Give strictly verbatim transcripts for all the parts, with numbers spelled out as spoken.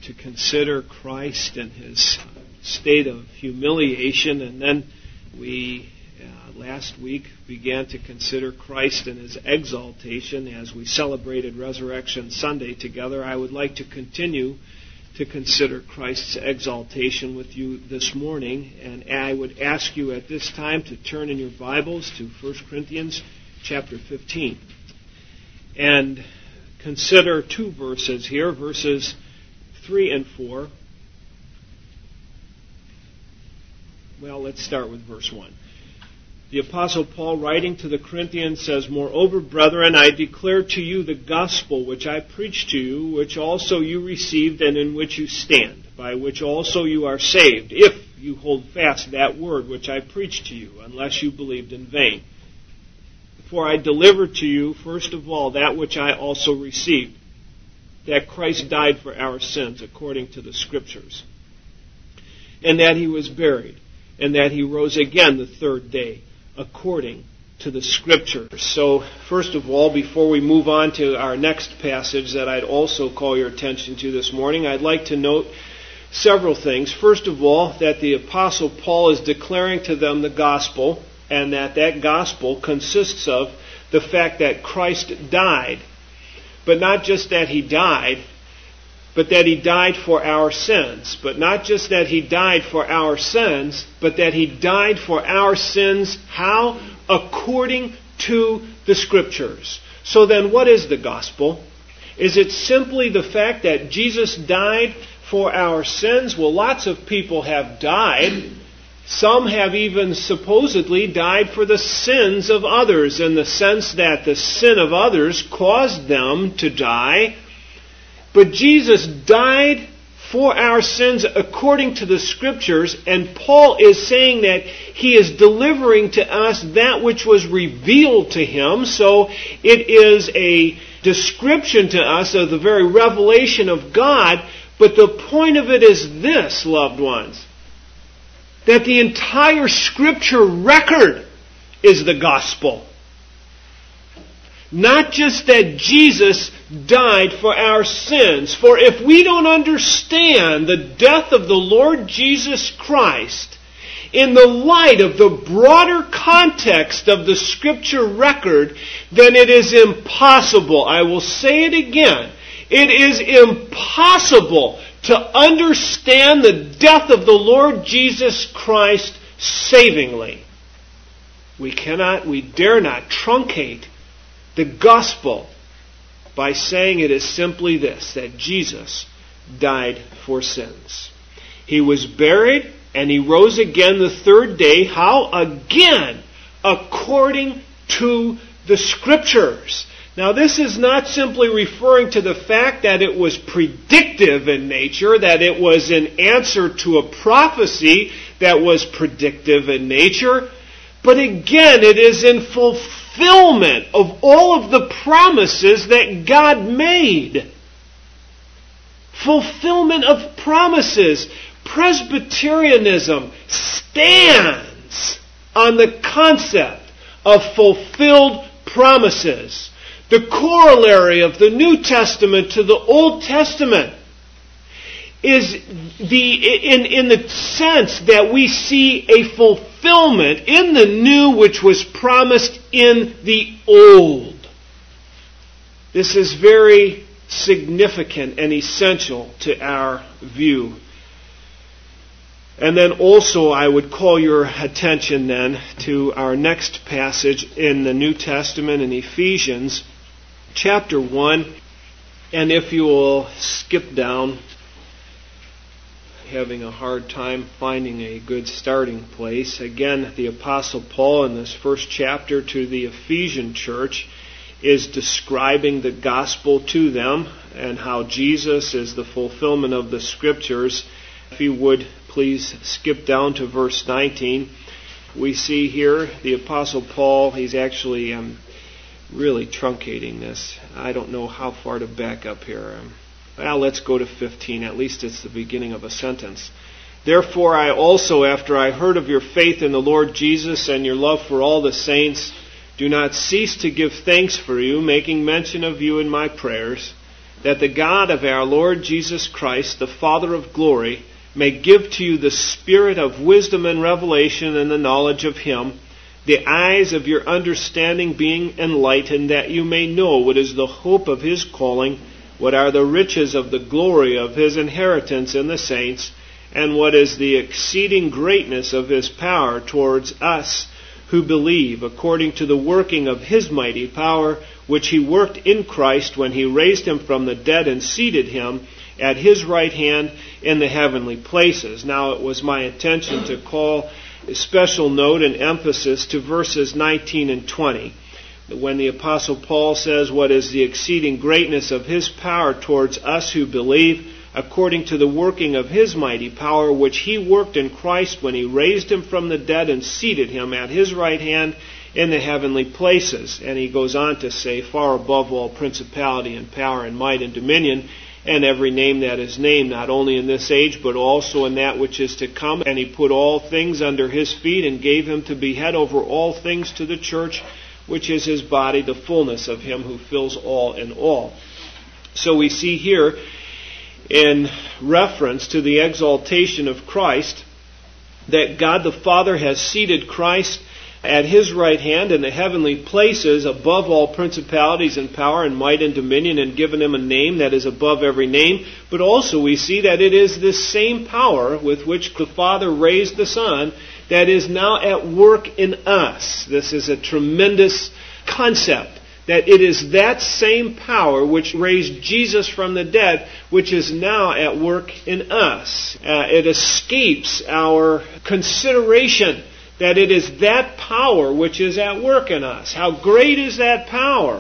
to consider Christ and his state of humiliation, and then we uh, last week began to consider Christ and his exaltation as we celebrated Resurrection Sunday together. I would like to continue to consider Christ's exaltation with you this morning, and I would ask you at this time to turn in your Bibles to First Corinthians chapter fifteen and consider two verses here, verses three and four. Well, let's start with verse one. The Apostle Paul, writing to the Corinthians, says, "Moreover, brethren, I declare to you the gospel which I preached to you, which also you received and in which you stand, by which also you are saved, if you hold fast that word which I preached to you, unless you believed in vain. For I delivered to you, first of all, that which I also received, that Christ died for our sins according to the Scriptures, and that he was buried, and that he rose again the third day, according to the Scriptures." So, first of all, before we move on to our next passage that I'd also call your attention to this morning, I'd like to note several things. First of all, that the Apostle Paul is declaring to them the gospel, and that that gospel consists of the fact that Christ died. But not just that he died, but that he died for our sins. But not just that he died for our sins, but that he died for our sins, how? According to the Scriptures. So then what is the gospel? Is it simply the fact that Jesus died for our sins? Well, lots of people have died. Some have even supposedly died for the sins of others, in the sense that the sin of others caused them to die. But Jesus died for our sins according to the Scriptures, and Paul is saying that he is delivering to us that which was revealed to him. So it is a description to us of the very revelation of God. But the point of it is this, loved ones, that the entire Scripture record is the gospel. Not just that Jesus died for our sins. For if we don't understand the death of the Lord Jesus Christ in the light of the broader context of the Scripture record, then it is impossible. I will say it again. It is impossible to understand the death of the Lord Jesus Christ savingly. We cannot, we dare not truncate the gospel by saying it is simply this, that Jesus died for sins. He was buried and he rose again the third day. How? Again, according to the Scriptures. Now, this is not simply referring to the fact that it was predictive in nature, that it was an answer to a prophecy that was predictive in nature, but again, it is in fulfillment of all of the promises that God made. Fulfillment of promises. Presbyterianism stands on the concept of fulfilled promises. The corollary of the New Testament to the Old Testament is the in, in the sense that we see a fulfillment in the new which was promised in the old. This is very significant and essential to our view. And then also I would call your attention then to our next passage in the New Testament in Ephesians chapter one. And if you will skip down, having a hard time finding a good starting place. Again, the Apostle Paul in this first chapter to the Ephesian church is describing the gospel to them and how Jesus is the fulfillment of the Scriptures. If you would please skip down to verse nineteen. We see here the Apostle Paul, he's actually um, really truncating this. I don't know how far to back up here. Um, well, let's go to fifteen. At least it's the beginning of a sentence. "Therefore I also, after I heard of your faith in the Lord Jesus and your love for all the saints, do not cease to give thanks for you, making mention of you in my prayers, that the God of our Lord Jesus Christ, the Father of glory, may give to you the spirit of wisdom and revelation and the knowledge of Him, the eyes of your understanding being enlightened, that you may know what is the hope of His calling, what are the riches of the glory of His inheritance in the saints, and what is the exceeding greatness of His power towards us who believe, according to the working of His mighty power, which He worked in Christ when He raised Him from the dead and seated Him at His right hand in the heavenly places. Now it was my intention to call a special note and emphasis to verses nineteen and twenty. When the Apostle Paul says, what is the exceeding greatness of His power towards us who believe, according to the working of His mighty power, which He worked in Christ when He raised Him from the dead and seated Him at His right hand in the heavenly places. And he goes on to say, far above all principality and power and might and dominion, and every name that is named, not only in this age, but also in that which is to come. And He put all things under His feet, and gave Him to be head over all things to the church, which is His body, the fullness of Him who fills all in all. So we see here, in reference to the exaltation of Christ, that God the Father has seated Christ at His right hand in the heavenly places above all principalities and power and might and dominion, and given Him a name that is above every name. But also we see that it is this same power with which the Father raised the Son that is now at work in us. This is a tremendous concept, that it is that same power which raised Jesus from the dead which is now at work in us. Uh, it escapes our consideration that it is that power which is at work in us. How great is that power?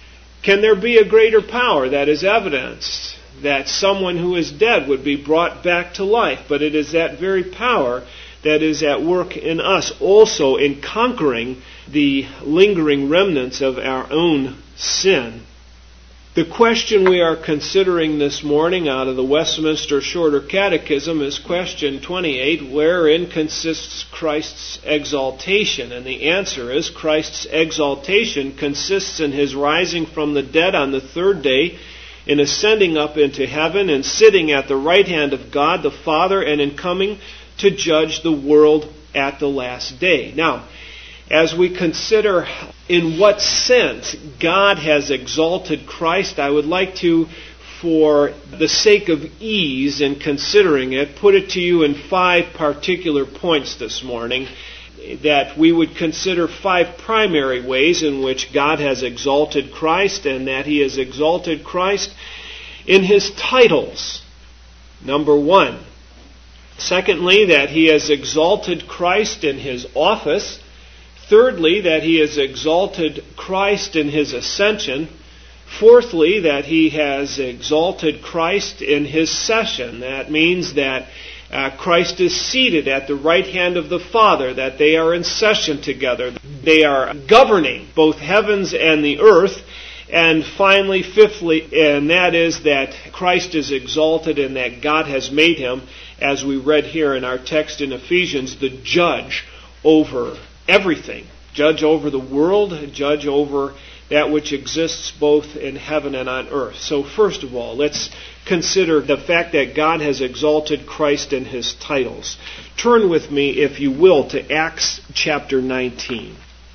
Can there be a greater power that is evidenced that someone who is dead would be brought back to life? But it is that very power that is at work in us also in conquering the lingering remnants of our own sin. The question we are considering this morning out of the Westminster Shorter Catechism is question twenty-eight, wherein consists Christ's exaltation? And the answer is, Christ's exaltation consists in His rising from the dead on the third day, in ascending up into heaven, and sitting at the right hand of God the Father, and in coming to judge the world at the last day. Now, as we consider in what sense God has exalted Christ, I would like to, for the sake of ease in considering it, put it to you in five particular points this morning, that we would consider five primary ways in which God has exalted Christ, and that He has exalted Christ in His titles. Number one. Secondly, that He has exalted Christ in His office. Thirdly, that He has exalted Christ in His ascension. Fourthly, that He has exalted Christ in His session. That means that uh, Christ is seated at the right hand of the Father, that they are in session together. They are governing both heavens and the earth. And finally, fifthly, and that is that Christ is exalted and that God has made Him, as we read here in our text in Ephesians, the judge over everything. Judge over the world, judge over that which exists both in heaven and on earth. So first of all, let's consider the fact that God has exalted Christ in His titles. Turn with me, if you will, to Acts chapter nineteen.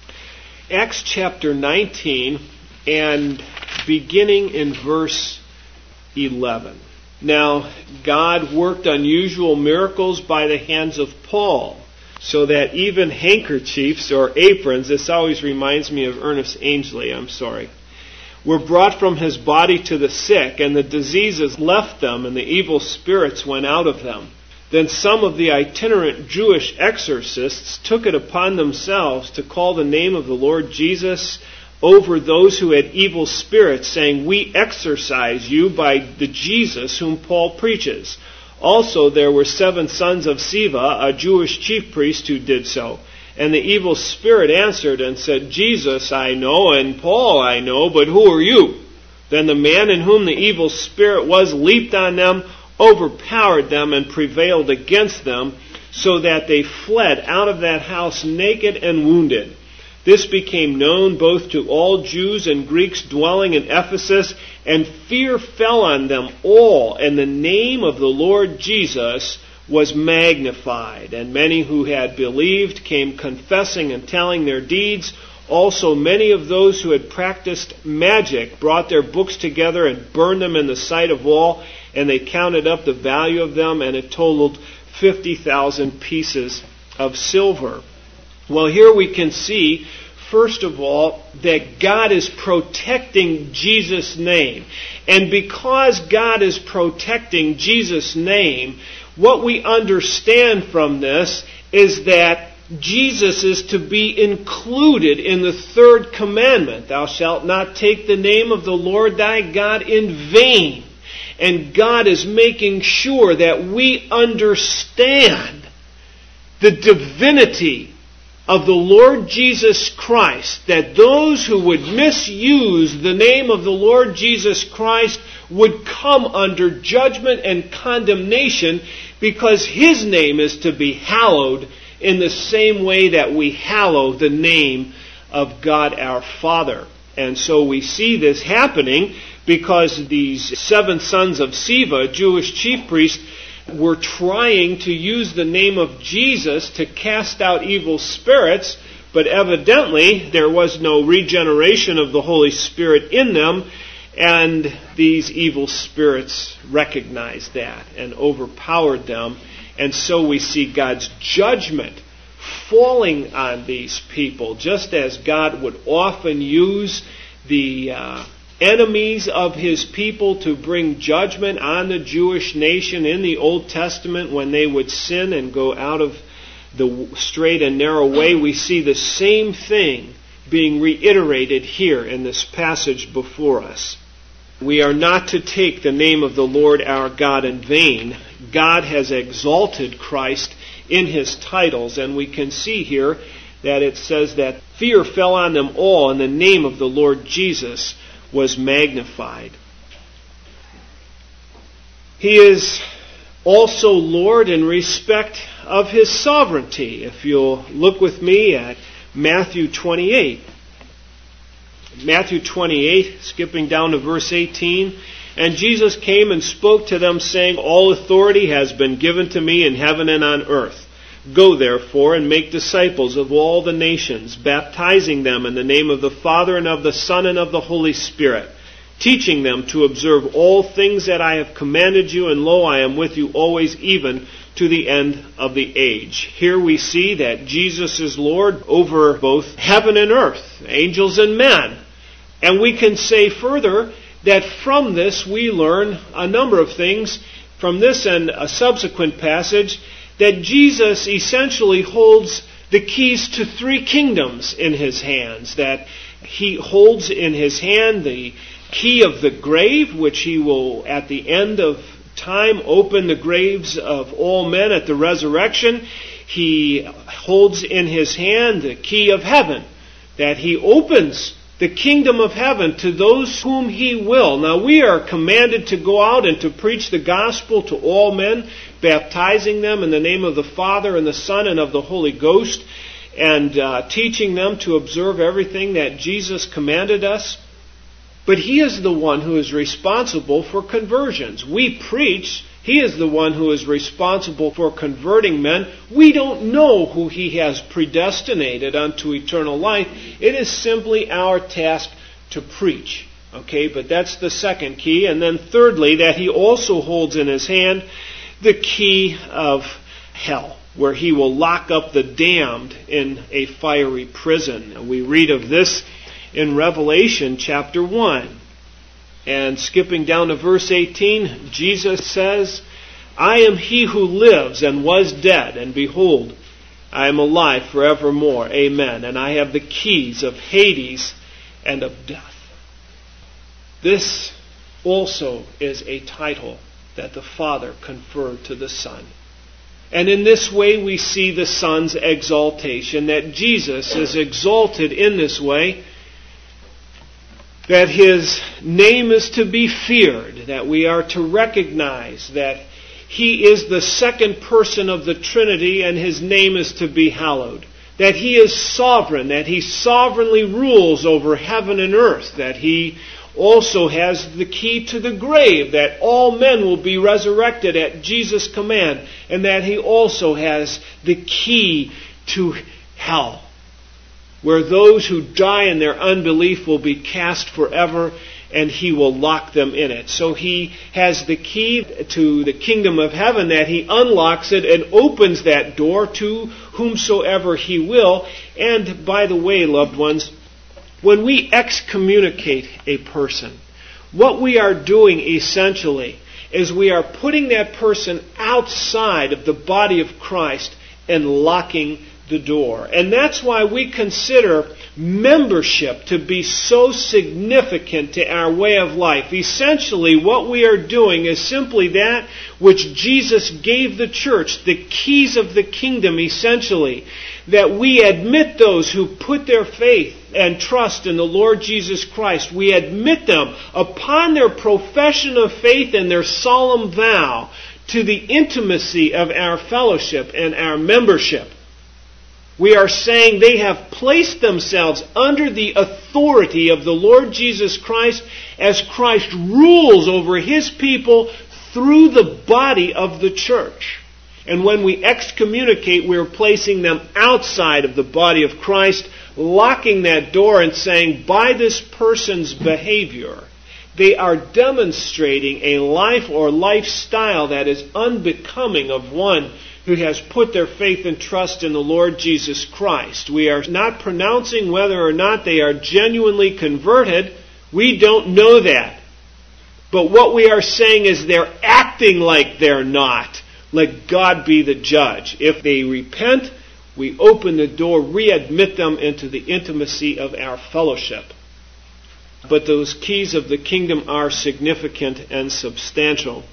Acts chapter nineteen, and beginning in verse eleven. Now, God worked unusual miracles by the hands of Paul, so that even handkerchiefs or aprons, this always reminds me of Ernest Ainsley, I'm sorry, were brought from his body to the sick, and the diseases left them, and the evil spirits went out of them. Then some of the itinerant Jewish exorcists took it upon themselves to call the name of the Lord Jesus over those who had evil spirits, saying, "We exorcise you by the Jesus whom Paul preaches." Also there were seven sons of Sceva, a Jewish chief priest, who did so. And the evil spirit answered and said, "Jesus I know, and Paul I know, but who are you?" Then the man in whom the evil spirit was leaped on them, overpowered them, and prevailed against them, so that they fled out of that house naked and wounded. This became known both to all Jews and Greeks dwelling in Ephesus, and fear fell on them all, and the name of the Lord Jesus was magnified. And many who had believed came confessing and telling their deeds. Also many of those who had practiced magic brought their books together and burned them in the sight of all, and they counted up the value of them, and it totaled fifty thousand pieces of silver. Well, here we can see, first of all, that God is protecting Jesus' name. And because God is protecting Jesus' name, what we understand from this is that Jesus is to be included in the third commandment. Thou shalt not take the name of the Lord thy God in vain. And God is making sure that we understand the divinity of the Lord Jesus Christ, that those who would misuse the name of the Lord Jesus Christ would come under judgment and condemnation, because His name is to be hallowed in the same way that we hallow the name of God our Father. And so we see this happening because these seven sons of Sceva, Jewish chief priest, were trying to use the name of Jesus to cast out evil spirits, but evidently there was no regeneration of the Holy Spirit in them, and these evil spirits recognized that and overpowered them. And so we see God's judgment falling on these people, just as God would often use the uh, enemies of His people to bring judgment on the Jewish nation in the Old Testament when they would sin and go out of the straight and narrow way. We see the same thing being reiterated here in this passage before us. We are not to take the name of the Lord our God in vain. God has exalted Christ in His titles, and we can see here that it says that fear fell on them all, and the name of the Lord Jesus was magnified. He is also Lord in respect of His sovereignty. If you'll look with me at Matthew twenty-eight. Matthew twenty-eight, skipping down to verse eighteen. And Jesus came and spoke to them, saying, All authority has been given to me in heaven and on earth. Go therefore and make disciples of all the nations, baptizing them in the name of the Father and of the Son and of the Holy Spirit, teaching them to observe all things that I have commanded you, and lo, I am with you always, even to the end of the age. Here we see that Jesus is Lord over both heaven and earth, angels and men. And we can say further that from this we learn a number of things. From this and a subsequent passage, that Jesus essentially holds the keys to three kingdoms in His hands. That He holds in His hand the key of the grave, which He will at the end of time open the graves of all men at the resurrection. He holds in His hand the key of heaven, that He opens the kingdom of heaven to those whom He will. Now we are commanded to go out and to preach the gospel to all men, baptizing them in the name of the Father and the Son and of the Holy Ghost, and uh, teaching them to observe everything that Jesus commanded us. But He is the one who is responsible for conversions. We preach. He is the one who is responsible for converting men. We don't know who He has predestinated unto eternal life. It is simply our task to preach. Okay, but that's the second key. And then thirdly, that He also holds in His hand the key of hell, where He will lock up the damned in a fiery prison. We read of this in Revelation chapter one. And skipping down to verse eighteen, Jesus says, I am He who lives and was dead, and behold, I am alive forevermore. Amen. And I have the keys of Hades and of death. This also is a title that the Father conferred to the Son. And in this way we see the Son's exaltation, that Jesus is exalted in this way, that His name is to be feared, that we are to recognize that He is the second person of the Trinity and His name is to be hallowed, that He is sovereign, that He sovereignly rules over heaven and earth, that He also has the key to the grave, that all men will be resurrected at Jesus' command, and that He also has the key to hell, where those who die in their unbelief will be cast forever, and He will lock them in it. So He has the key to the kingdom of heaven, that He unlocks it and opens that door to whomsoever He will. And by the way, loved ones, when we excommunicate a person, what we are doing essentially is we are putting that person outside of the body of Christ and locking the door. And that's why we consider membership to be so significant to our way of life. Essentially, what we are doing is simply that which Jesus gave the church, the keys of the kingdom, essentially. That we admit those who put their faith and trust in the Lord Jesus Christ. We admit them upon their profession of faith and their solemn vow to the intimacy of our fellowship and our membership. We are saying they have placed themselves under the authority of the Lord Jesus Christ as Christ rules over His people through the body of the church. And when we excommunicate, we're placing them outside of the body of Christ, locking that door and saying, by this person's behavior, they are demonstrating a life or lifestyle that is unbecoming of one who has put their faith and trust in the Lord Jesus Christ. We are not pronouncing whether or not they are genuinely converted. We don't know that. But what we are saying is they're acting like they're not. Let God be the judge. If they repent, we open the door, readmit them into the intimacy of our fellowship. But those keys of the kingdom are significant and substantial.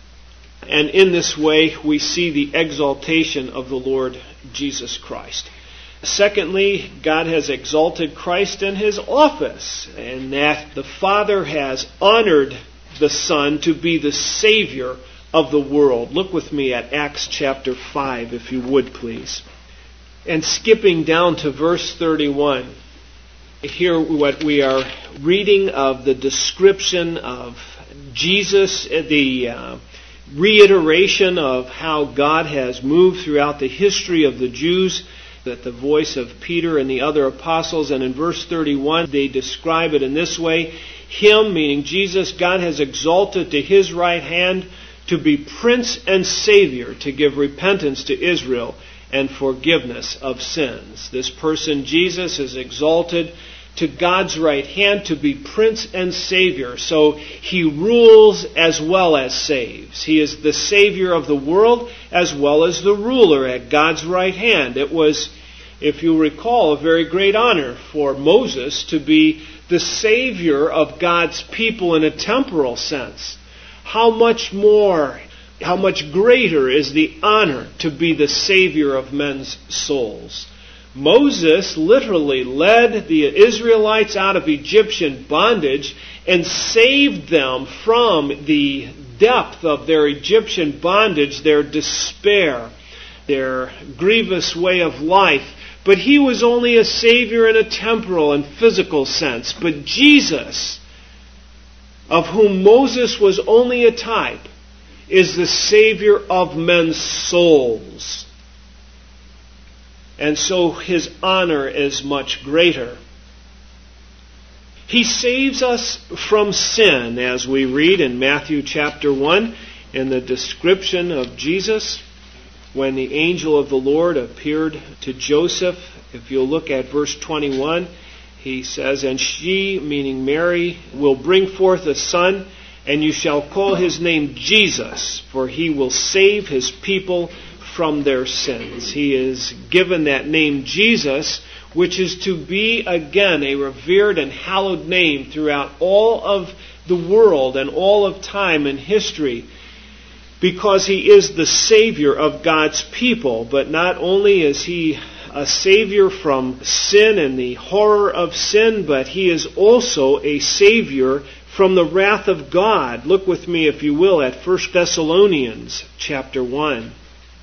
And in this way, we see the exaltation of the Lord Jesus Christ. Secondly, God has exalted Christ in His office, and that the Father has honored the Son to be the Savior of the world. Look with me at Acts chapter five, if you would, please. And skipping down to verse thirty-one, here what we are reading of the description of Jesus, the uh, reiteration of how God has moved throughout the history of the Jews, that the voice of Peter and the other apostles, and in verse thirty-one they describe it in this way: Him, meaning Jesus, God has exalted to His right hand to be Prince and Savior, to give repentance to Israel and forgiveness of sins. This person, Jesus, is exalted to God's right hand to be Prince and Savior. So He rules as well as saves. He is the Savior of the world as well as the ruler at God's right hand. It was, if you recall, a very great honor for Moses to be the Savior of God's people in a temporal sense. How much more, how much greater is the honor to be the Savior of men's souls. Moses literally led the Israelites out of Egyptian bondage and saved them from the depth of their Egyptian bondage, their despair, their grievous way of life. But He was only a Savior in a temporal and physical sense. But Jesus, of whom Moses was only a type, is the Savior of men's souls. And so His honor is much greater. He saves us from sin, as we read in Matthew chapter one, in the description of Jesus, when the angel of the Lord appeared to Joseph. If you'll look at verse twenty-one, he says, And she, meaning Mary, will bring forth a son, and you shall call his name Jesus, for he will save his people from their sins. He is given that name Jesus, which is to be, again, a revered and hallowed name throughout all of the world and all of time and history, because He is the Savior of God's people. But not only is He a Savior from sin and the horror of sin, but He is also a Savior from the wrath of God. Look with me, if you will, at First Thessalonians chapter one.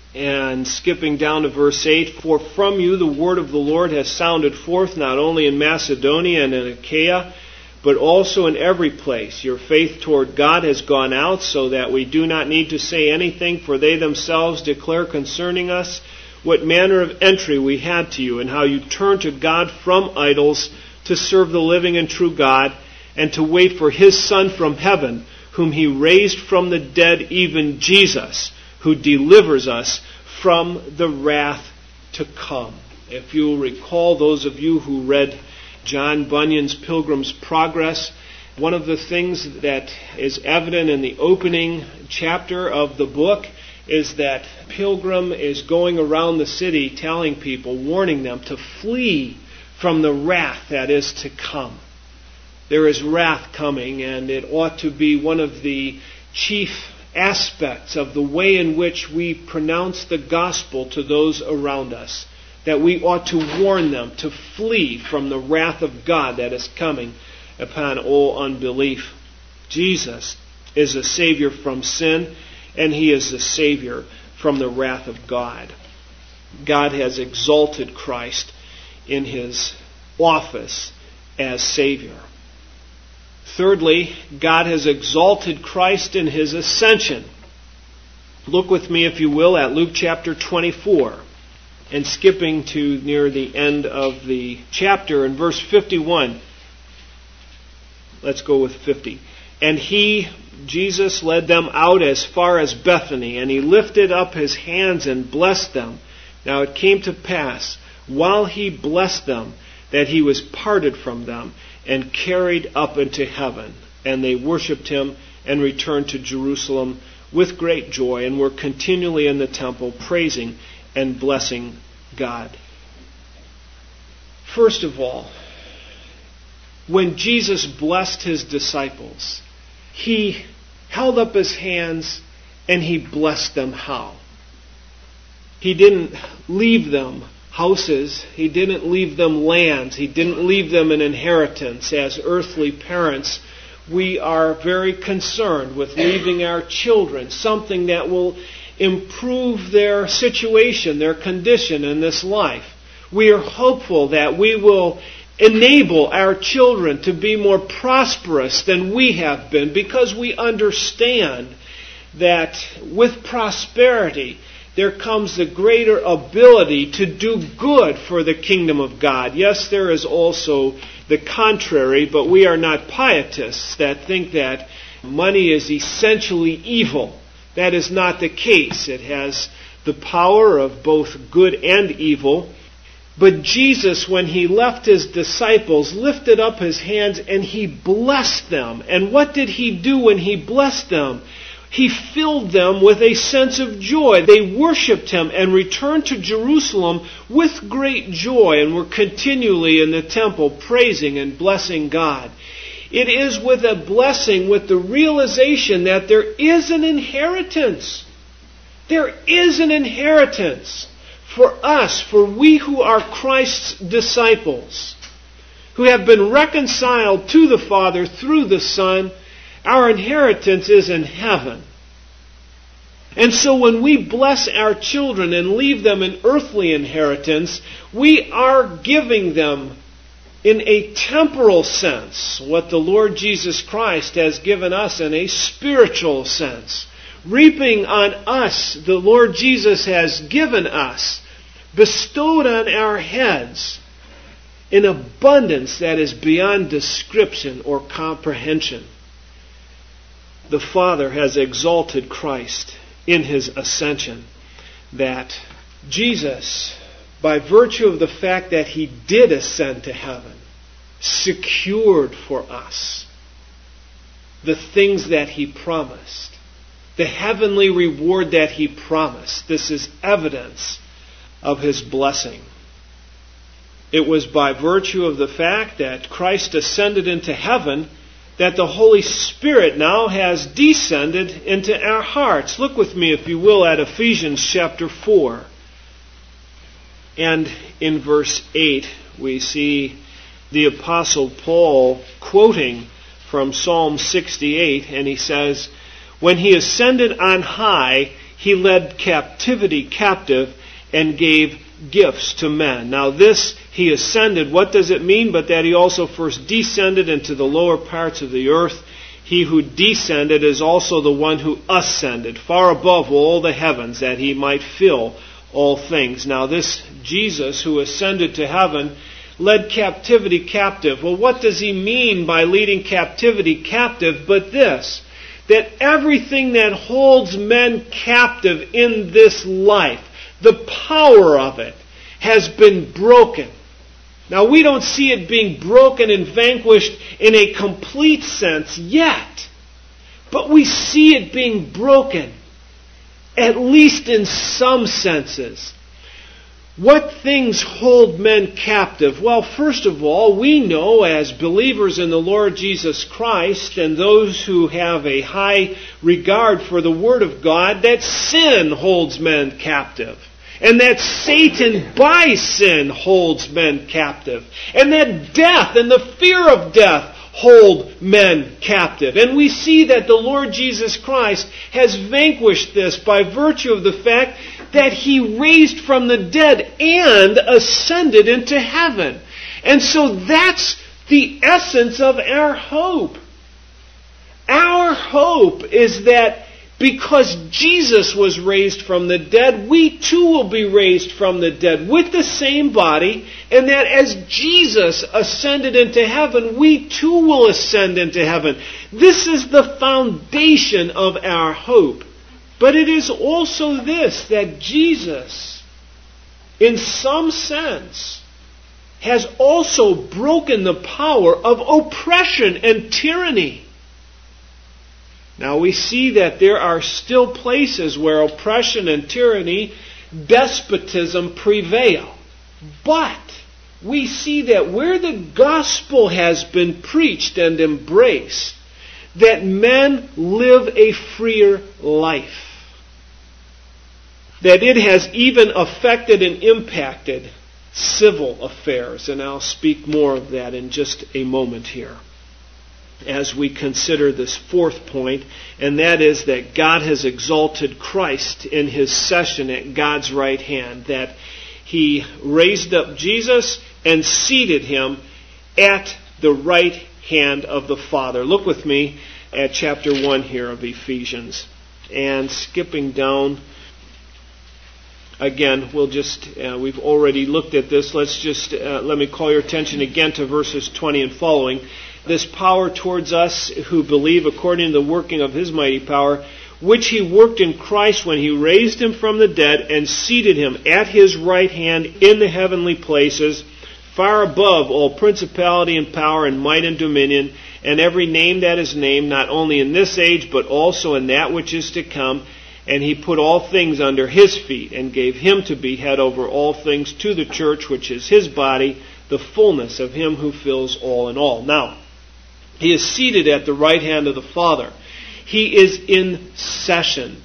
And skipping down to verse eight, for from you the word of the Lord has sounded forth, not only in Macedonia and in Achaia, but also in every place. Your faith toward God has gone out, so that we do not need to say anything, for they themselves declare concerning us what manner of entry we had to you, and how you turned to God from idols to serve the living and true God, and to wait for His Son from heaven, whom He raised from the dead, even Jesus, who delivers us from the wrath to come. If you'll recall, those of you who read John Bunyan's Pilgrim's Progress, one of the things that is evident in the opening chapter of the book is that Pilgrim is going around the city telling people, warning them to flee from the wrath that is to come. There is wrath coming, and it ought to be one of the chief aspects of the way in which we pronounce the gospel to those around us, that we ought to warn them to flee from the wrath of God that is coming upon all unbelief. Jesus is a Savior from sin, and He is the Savior from the wrath of God. God has exalted Christ in His office as Savior. Thirdly, God has exalted Christ in His ascension. Look with me, if you will, at Luke chapter twenty-four, and skipping to near the end of the chapter in verse fifty-one. Let's go with fifty. And He, Jesus, led them out as far as Bethany, and He lifted up His hands and blessed them. Now it came to pass, while He blessed them, that He was parted from them and carried up into heaven. And they worshipped Him and returned to Jerusalem with great joy, and were continually in the temple praising and blessing God. First of all, when Jesus blessed His disciples, He held up His hands and He blessed them how? He didn't leave them houses. He didn't leave them lands. He didn't leave them an inheritance. As earthly parents, we are very concerned with leaving our children something that will improve their situation, their condition in this life. We are hopeful that we will enable our children to be more prosperous than we have been, because we understand that with prosperity there comes the greater ability to do good for the kingdom of God. Yes, there is also the contrary, but we are not pietists that think that money is essentially evil. That is not the case. It has the power of both good and evil. But Jesus, when He left His disciples, lifted up His hands and He blessed them. And what did He do when He blessed them? He filled them with a sense of joy. They worshipped Him and returned to Jerusalem with great joy, and were continually in the temple praising and blessing God. It is with a blessing, with the realization that there is an inheritance. There is an inheritance for us, for we who are Christ's disciples, who have been reconciled to the Father through the Son. Our inheritance is in heaven. And so when we bless our children and leave them an earthly inheritance, we are giving them, in a temporal sense, what the Lord Jesus Christ has given us in a spiritual sense. Reaping on us, the Lord Jesus has given us, bestowed on our heads, in abundance that is beyond description or comprehension. The Father has exalted Christ in His ascension, that Jesus, by virtue of the fact that He did ascend to heaven, secured for us the things that He promised, the heavenly reward that He promised. This is evidence of His blessing. It was by virtue of the fact that Christ ascended into heaven that the Holy Spirit now has descended into our hearts. Look with me, if you will, at Ephesians chapter four. And in verse eight, we see the Apostle Paul quoting from Psalm sixty-eight, and he says, "When He ascended on high, he led captivity captive and gave gifts to men. Now this, he ascended, what does it mean? But that he also first descended into the lower parts of the earth. He who descended is also the one who ascended far above all the heavens, that he might fill all things. Now this Jesus who ascended to heaven led captivity captive. Well, what does he mean by leading captivity captive? But this, that everything that holds men captive in this life, the power of it, has been broken. Now, we don't see it being broken and vanquished in a complete sense yet, but we see it being broken, at least in some senses. What things hold men captive? Well, first of all, we know as believers in the Lord Jesus Christ and those who have a high regard for the Word of God, that sin holds men captive. And that Satan by sin holds men captive. And that death and the fear of death hold men captive. And we see that the Lord Jesus Christ has vanquished this by virtue of the fact that He raised from the dead and ascended into heaven. And so that's the essence of our hope. Our hope is that because Jesus was raised from the dead, we too will be raised from the dead with the same body, and that as Jesus ascended into heaven, we too will ascend into heaven. This is the foundation of our hope. But it is also this, that Jesus, in some sense, has also broken the power of oppression and tyranny. Now we see that there are still places where oppression and tyranny, despotism prevail. But we see that where the gospel has been preached and embraced, that men live a freer life. That it has even affected and impacted civil affairs. And I'll speak more of that in just a moment here, as we consider this fourth point, and that is that God has exalted Christ in His session at God's right hand, that He raised up Jesus and seated Him at the right hand of the Father. Look with me at chapter one here of Ephesians, and skipping down again, we'll just, uh, we've already looked at this, let's just, uh, let me call your attention again to verses twenty and following. This power towards us who believe according to the working of His mighty power, which He worked in Christ when He raised Him from the dead and seated Him at His right hand in the heavenly places, far above all principality and power and might and dominion, and every name that is named, not only in this age, but also in that which is to come. And He put all things under His feet, and gave Him to be head over all things to the church, which is His body, the fullness of Him who fills all in all. Now, He is seated at the right hand of the Father. He is in session.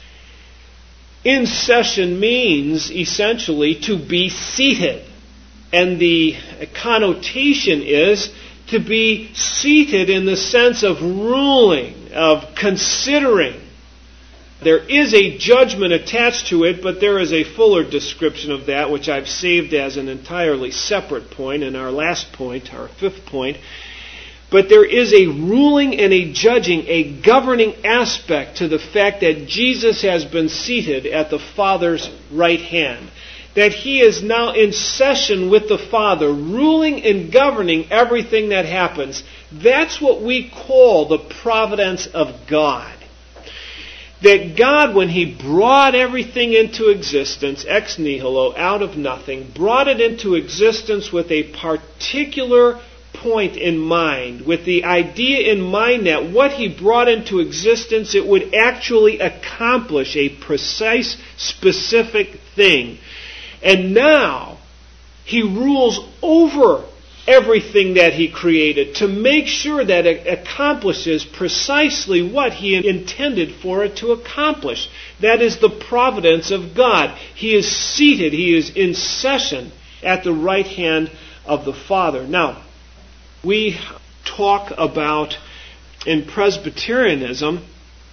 In session means, essentially, to be seated. And the connotation is to be seated in the sense of ruling, of considering. There is a judgment attached to it, but there is a fuller description of that, which I've saved as an entirely separate point in our last point, our fifth point. But there is a ruling and a judging, a governing aspect to the fact that Jesus has been seated at the Father's right hand. That He is now in session with the Father, ruling and governing everything that happens. That's what we call the providence of God. That God, when He brought everything into existence, ex nihilo, out of nothing, brought it into existence with a particular point in mind, with the idea in mind that what He brought into existence, it would actually accomplish a precise, specific thing. And now, He rules over everything that He created to make sure that it accomplishes precisely what He intended for it to accomplish. That is the providence of God. He is seated, He is in session at the right hand of the Father. Now, we talk about, in Presbyterianism,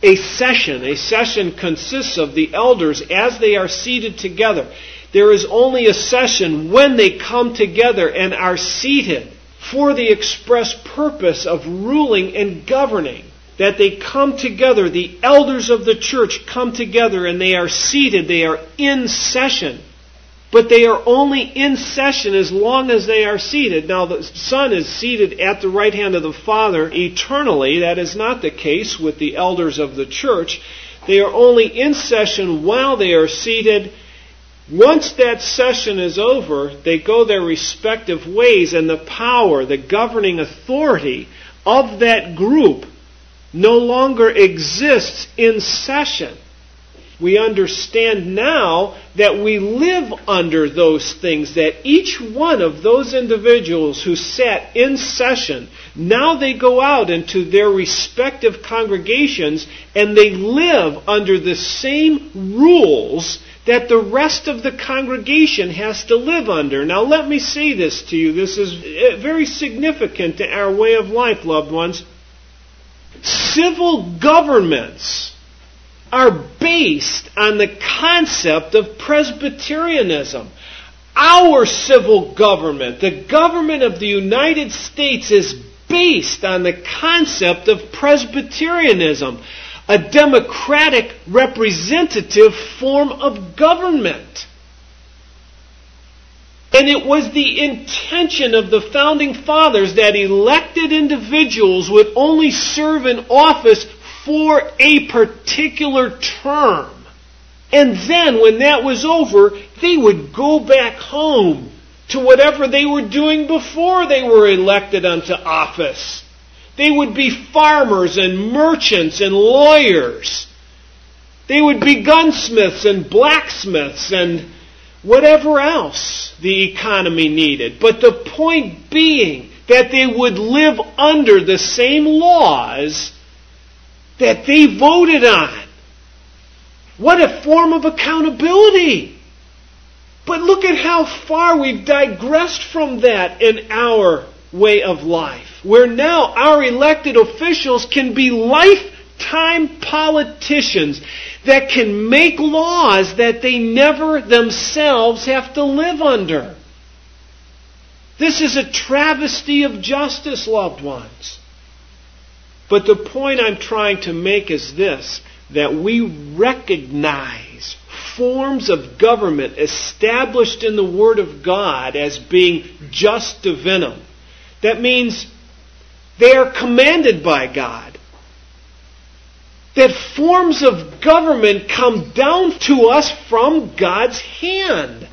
a session. A session consists of the elders as they are seated together. There is only a session when they come together and are seated for the express purpose of ruling and governing. That they come together, the elders of the church come together and they are seated, they are in session. But they are only in session as long as they are seated. Now the Son is seated at the right hand of the Father eternally. That is not the case with the elders of the church. They are only in session while they are seated. Once that session is over, they go their respective ways, and the power, the governing authority of that group no longer exists in session. We understand now that we live under those things, that each one of those individuals who sat in session, now they go out into their respective congregations and they live under the same rules that the rest of the congregation has to live under. Now let me say this to you. This is very significant to our way of life, loved ones. Civil governments are based on the concept of Presbyterianism. Our civil government, the government of the United States, is based on the concept of Presbyterianism, a democratic representative form of government. And it was the intention of the Founding Fathers that elected individuals would only serve in office for a particular term. And then, when that was over, they would go back home to whatever they were doing before they were elected unto office. They would be farmers and merchants and lawyers. They would be gunsmiths and blacksmiths and whatever else the economy needed. But the point being that they would live under the same laws that they voted on. What a form of accountability! But look at how far we've digressed from that in our way of life, where now our elected officials can be lifetime politicians that can make laws that they never themselves have to live under. This is a travesty of justice, loved ones. But the point I'm trying to make is this, that we recognize forms of government established in the Word of God as being just divinum. That means they are commanded by God. That forms of government come down to us from God's hand.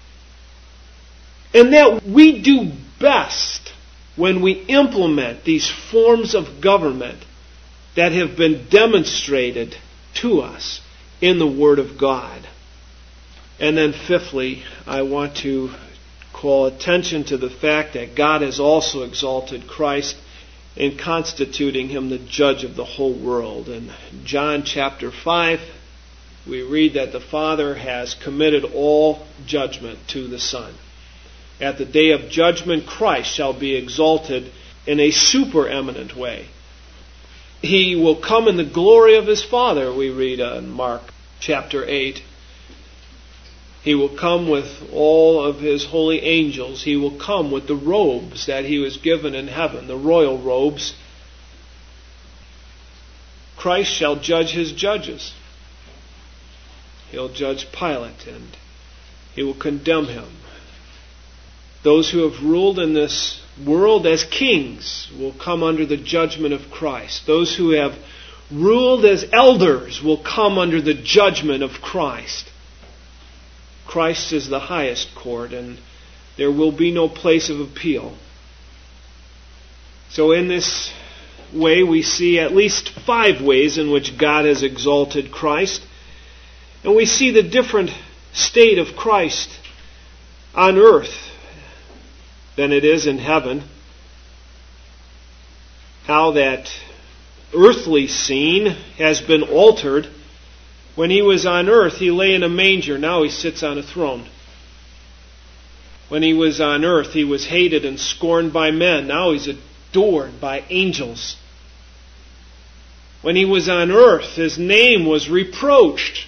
And that we do best when we implement these forms of government that have been demonstrated to us in the Word of God. And then fifthly, I want to call attention to the fact that God has also exalted Christ in constituting Him the judge of the whole world. In John chapter five, we read that the Father has committed all judgment to the Son. At the day of judgment, Christ shall be exalted in a supereminent way. He will come in the glory of His Father, we read in Mark chapter eight. He will come with all of His holy angels. He will come with the robes that He was given in heaven, the royal robes. Christ shall judge His judges. He'll judge Pilate and He will condemn him. Those who have ruled in this world as kings will come under the judgment of Christ. Those who have ruled as elders will come under the judgment of Christ. Christ is the highest court, and there will be no place of appeal. So in this way, we see at least five ways in which God has exalted Christ. And we see the different state of Christ on earth than it is in heaven. How that earthly scene has been altered. When He was on earth, He lay in a manger. Now He sits on a throne. When He was on earth, He was hated and scorned by men. Now He's adored by angels. When he was on earth, his name was reproached.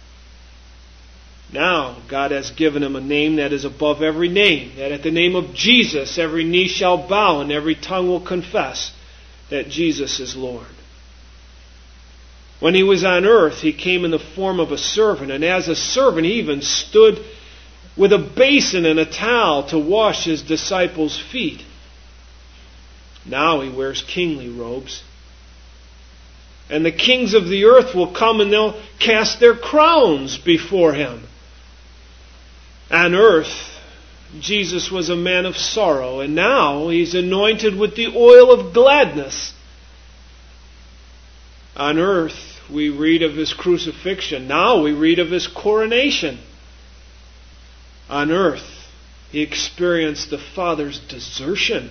Now, God has given him a name that is above every name, that at the name of Jesus every knee shall bow and every tongue will confess that Jesus is Lord. When he was on earth, he came in the form of a servant, and as a servant he even stood with a basin and a towel to wash his disciples' feet. Now he wears kingly robes. And the kings of the earth will come and they'll cast their crowns before him. On earth, Jesus was a man of sorrow, and now he's anointed with the oil of gladness. On earth, we read of his crucifixion. Now we read of his coronation. On earth, he experienced the Father's desertion.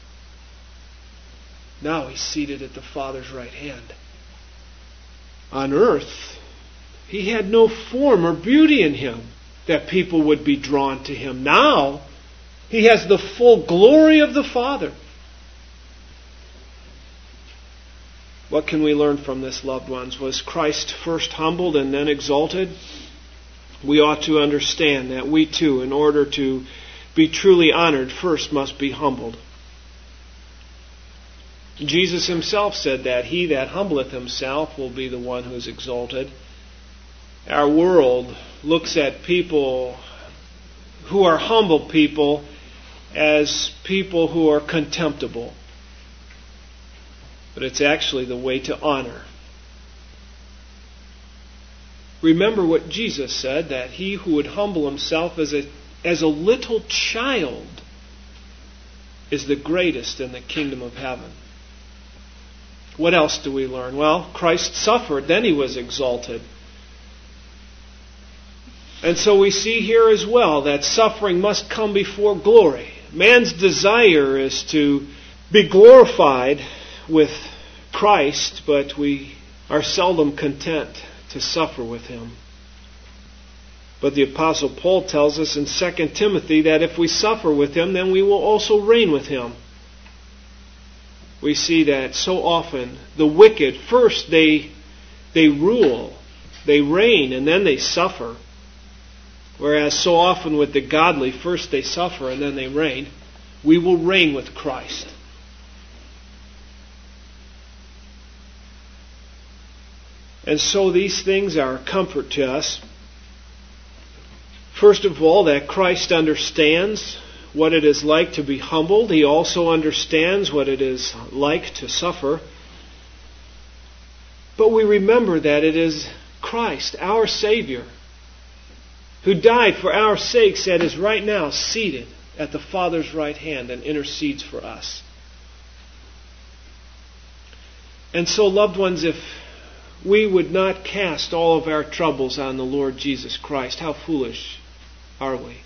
Now he's seated at the Father's right hand. On earth, he had no form or beauty in him that people would be drawn to him. Now, he has the full glory of the Father. What can we learn from this, loved ones? Was Christ first humbled and then exalted? We ought to understand that we too, in order to be truly honored, first must be humbled. Jesus himself said that he that humbleth himself will be the one who is exalted. Our world looks at people who are humble people as people who are contemptible. But it's actually the way to honor. Remember what Jesus said, that he who would humble himself as a, as a little child is the greatest in the kingdom of heaven. What else do we learn? Well, Christ suffered, then he was exalted. And so we see here as well that suffering must come before glory. Man's desire is to be glorified with Christ, but we are seldom content to suffer with him. But the Apostle Paul tells us in Second Timothy that if we suffer with him, then we will also reign with him. We see that so often the wicked, first they, they rule, they reign, and then they suffer. Whereas so often with the godly, first they suffer and then they reign. We will reign with Christ. And so these things are a comfort to us. First of all, that Christ understands what it is like to be humbled. He also understands what it is like to suffer. But we remember that it is Christ, our Savior, who died for our sakes, that is right now seated at the Father's right hand and intercedes for us. And so, loved ones, if we would not cast all of our troubles on the Lord Jesus Christ, how foolish are we?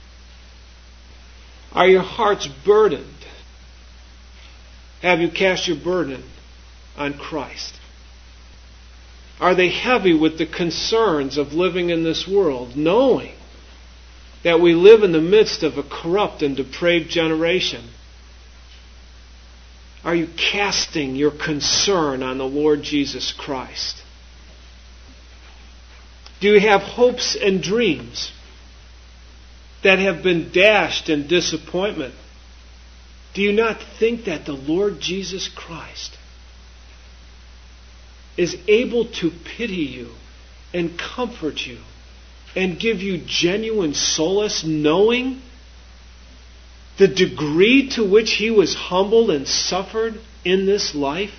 Are your hearts burdened? Have you cast your burden on Christ? Are they heavy with the concerns of living in this world, knowing that we live in the midst of a corrupt and depraved generation? Are you casting your concern on the Lord Jesus Christ? Do you have hopes and dreams that have been dashed in disappointment? Do you not think that the Lord Jesus Christ is able to pity you and comfort you and give you genuine solace, knowing the degree to which he was humbled and suffered in this life?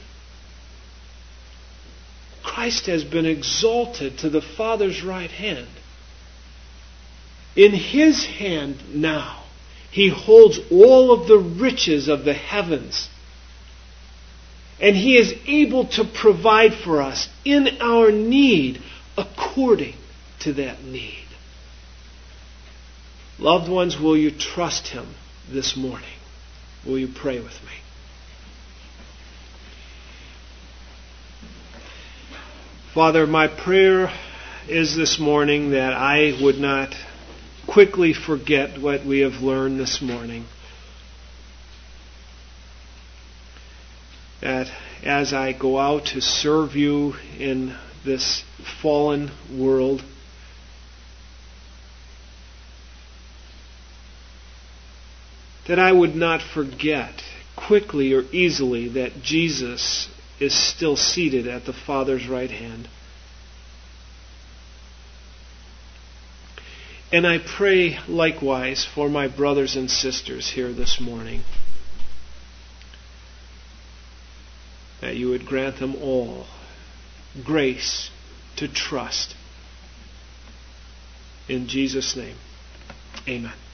Christ has been exalted to the Father's right hand. In his hand now, he holds all of the riches of the heavens. And he is able to provide for us in our need according to that need. Loved ones, will you trust him this morning? Will you pray with me? Father, my prayer is this morning that I would not quickly forget what we have learned this morning. That as I go out to serve you in this fallen world. That I would not forget quickly or easily that Jesus is still seated at the Father's right hand. And I pray likewise for my brothers and sisters here this morning, that you would grant them all grace to trust. In Jesus' name, amen.